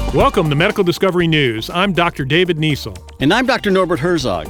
Welcome to Medical Discovery News. I'm Dr. David Niesel. And I'm Dr. Norbert Herzog.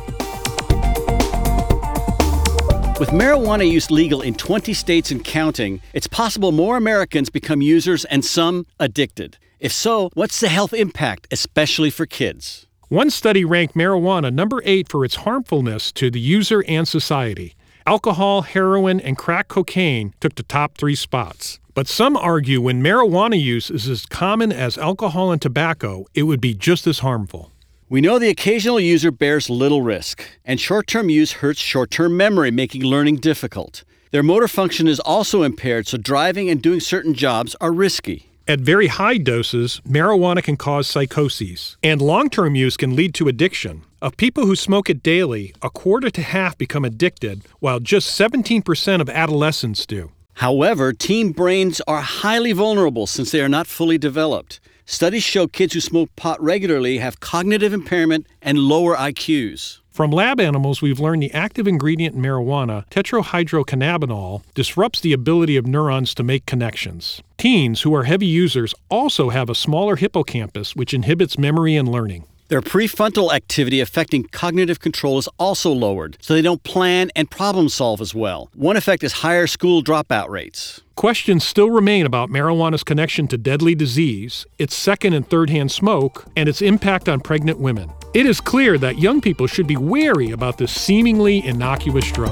With marijuana use legal in 20 states and counting, it's possible more Americans become users and some addicted. If so, what's the health impact, especially for kids? One study ranked marijuana number 8 for its harmfulness to the user and society. Alcohol, heroin, and crack cocaine took the top 3 spots. But some argue when marijuana use is as common as alcohol and tobacco, it would be just as harmful. We know the occasional user bears little risk, and short-term use hurts short-term memory, making learning difficult. Their motor function is also impaired, so driving and doing certain jobs are risky. At very high doses, marijuana can cause psychoses, and long-term use can lead to addiction. Of people who smoke it daily, a quarter to half become addicted, while just 17% of adolescents do. However, teen brains are highly vulnerable since they are not fully developed. Studies show kids who smoke pot regularly have cognitive impairment and lower IQs. From lab animals, we've learned the active ingredient in marijuana, tetrahydrocannabinol, disrupts the ability of neurons to make connections. Teens who are heavy users also have a smaller hippocampus, which inhibits memory and learning. Their prefrontal activity affecting cognitive control is also lowered, so they don't plan and problem solve as well. One effect is higher school dropout rates. Questions still remain about marijuana's connection to deadly disease, its second and third-hand smoke, and its impact on pregnant women. It is clear that young people should be wary about this seemingly innocuous drug.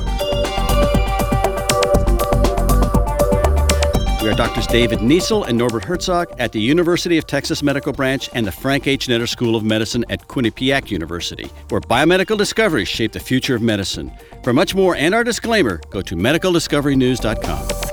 We are Drs. David Niesel and Norbert Herzog at the University of Texas Medical Branch and the Frank H. Netter School of Medicine at Quinnipiac University, where biomedical discoveries shape the future of medicine. For much more and our disclaimer, go to medicaldiscoverynews.com.